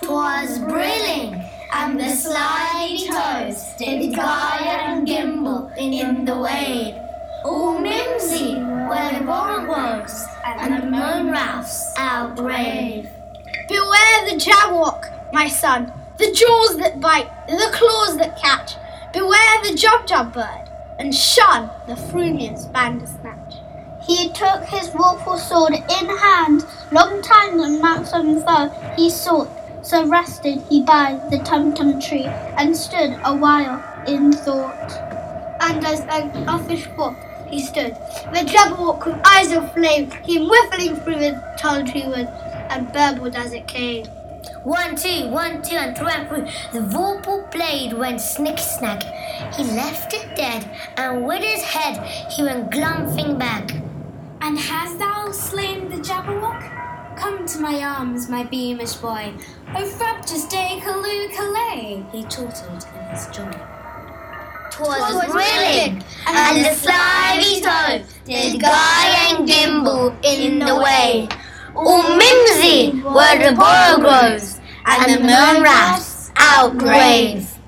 'Twas brilling, and the slimy toes did gyre and gimble in the wave. All mimsy were the borogoves, and the moon rafts outbrave. Beware the Jabberwock, my son, the jaws that bite, the claws that catch. Beware the Jubjub bird, and shun the frumious Bandersnatch. He took his wilful sword in hand, long time on manxome foe he sought. So rested he by the Tumtum tree, and stood a while in thought. And as an offish forth he stood, the Jabberwock with eyes of flame came whiffling through the tall tree wood, and burbled as it came. 1, 2, 1, 2, and through and through the vorpal blade went snick-snack. He left it dead, and with his head he went glumphing back. And hast thou slain the Jabberwock? Come to my arms, my beamish boy. O frabjous day, calloo, callay, he chortled in his joy. 'Twas brilliant, and the slimy toes did gyre and gimble in the wave. All mimsy were the borogoves, and the moon rafts outbrave.